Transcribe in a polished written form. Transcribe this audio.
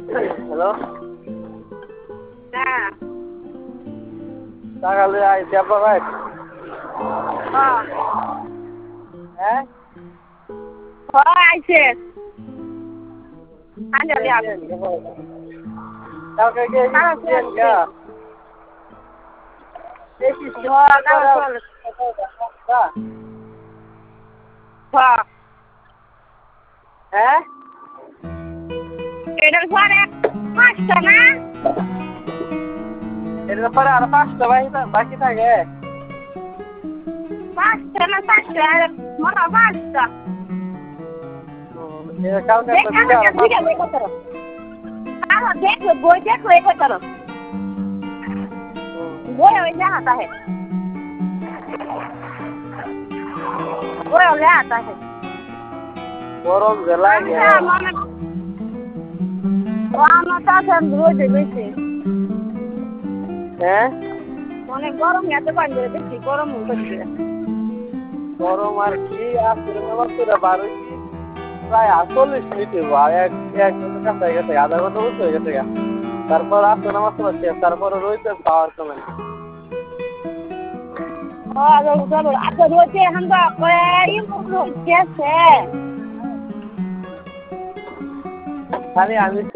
Hello, হ্যাঁ সকালে আইসি আপনার ভাই? হ্যাঁ হ্যাঁ, হ্যাঁ আইছে আঞ্জলি আপ কালকে গিয়ে কারা দিয়েন গা। হ্যাঁ কারা চলে হ্যাঁ হ্যাঁ, এটার পরে 5টা না এর ব্যাপারে আরো 5টা বাকি থাকে। 5টা না 4টা মনে হয় 5টা কালকে তো দিলে আরো 5টা। কারা দেখো বই দেখো এই করো বই ওই জানাতা है বই ওই জানাতা है গরম যে লাগে। আমার কাছে রোদে বেশি হ্যাঁ, অনেক গরম এত পানি বেশি গরম হচ্ছে গরম আর কি আসলে মাত্র 12 প্রায় 40 মিনিট হইব। আর এক ঘন্টা কাছে গেছে, আধা ঘন্টা বসে হয়ে গেছে। তারপর আসলে নামাজ পড়ছে, তারপরে রয়েছে পাওয়ার কমে। আচ্ছা রোদে এখন তো রোদ গেছে খালি আমি